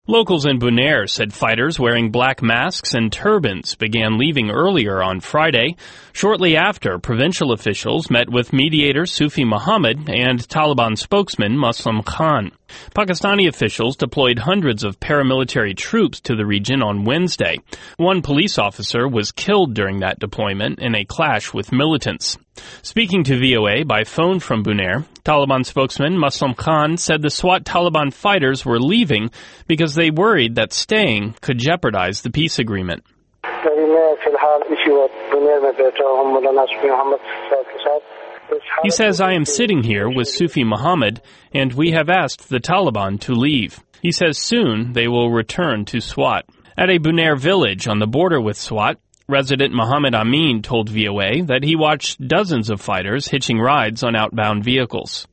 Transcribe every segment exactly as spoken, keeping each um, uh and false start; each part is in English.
Locals in Bunair said fighters wearing black masks and turbans began leaving earlier on Friday, shortly after provincial officials met with mediator Sufi Muhammad and Taliban spokesman Muslim Khan. Pakistani officials deployed hundreds of paramilitary troops to the region on Wednesday. One police officer was killed during that deployment in a clash with militants. Speaking to V O A by phone from Bunair, Taliban spokesman Muslim Khan said the SWAT Taliban fighters were leaving because they worried that staying could jeopardize the peace agreement. He says, I am sitting here with Sufi Muhammad, and we have asked the Taliban to leave. He says soon they will return to SWAT. At a Bunair village on the border with SWAT, resident Muhammad Amin told V O A that he watched dozens of fighters hitching rides on outbound vehicles.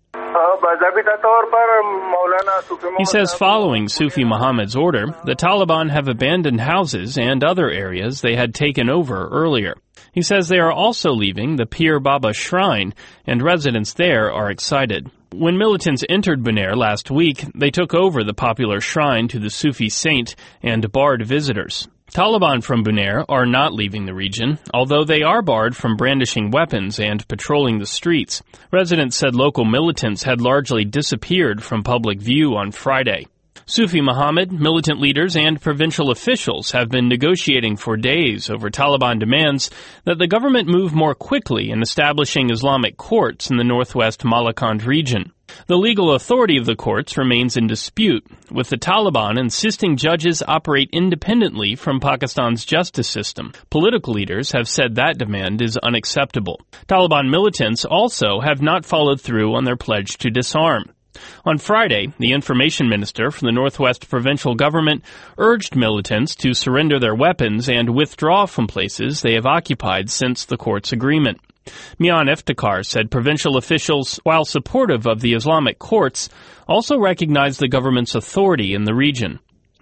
He says following Sufi Muhammad's order, the Taliban have abandoned houses and other areas they had taken over earlier. He says they are also leaving the Pir Baba shrine, and residents there are excited. When militants entered Bunair last week, they took over the popular shrine to the Sufi saint and barred visitors. Taliban from Bunair are not leaving the region, although they are barred from brandishing weapons and patrolling the streets. Residents said local militants had largely disappeared from public view on Friday. Sufi Muhammad, militant leaders, and provincial officials have been negotiating for days over Taliban demands that the government move more quickly in establishing Islamic courts in the northwest Malakand region. The legal authority of the courts remains in dispute, with the Taliban insisting judges operate independently from Pakistan's justice system. Political leaders have said that demand is unacceptable. Taliban militants also have not followed through on their pledge to disarm. On Friday, the information minister from the Northwest provincial government urged militants to surrender their weapons and withdraw from places they have occupied since the court's agreement. Mian Iftikhar said provincial officials, while supportive of the Islamic courts, also recognize the government's authority in the region.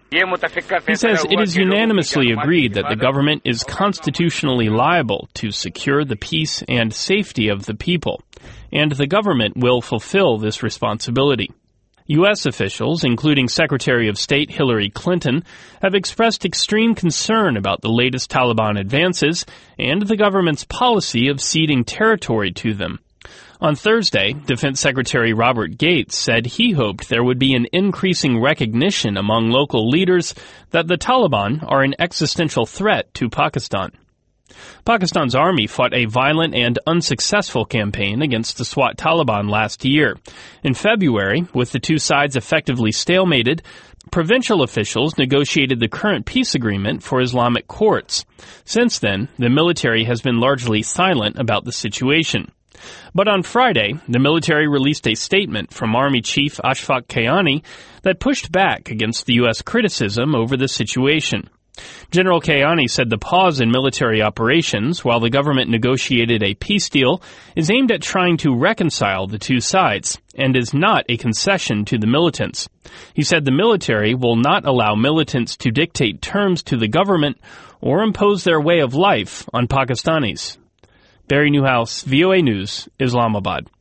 He says it is unanimously agreed that the government is constitutionally liable to secure the peace and safety of the people, and the government will fulfill this responsibility. U S officials, including Secretary of State Hillary Clinton, have expressed extreme concern about the latest Taliban advances and the government's policy of ceding territory to them. On Thursday, Defense Secretary Robert Gates said he hoped there would be an increasing recognition among local leaders that the Taliban are an existential threat to Pakistan. Pakistan's army fought a violent and unsuccessful campaign against the SWAT Taliban last year. In February, with the two sides effectively stalemated, provincial officials negotiated the current peace agreement for Islamic courts. Since then, the military has been largely silent about the situation. But on Friday, the military released a statement from Army Chief Ashfaq Kayani that pushed back against the U S criticism over the situation. General Kayani said the pause in military operations while the government negotiated a peace deal is aimed at trying to reconcile the two sides and is not a concession to the militants. He said the military will not allow militants to dictate terms to the government or impose their way of life on Pakistanis. Barry Newhouse, V O A News, Islamabad.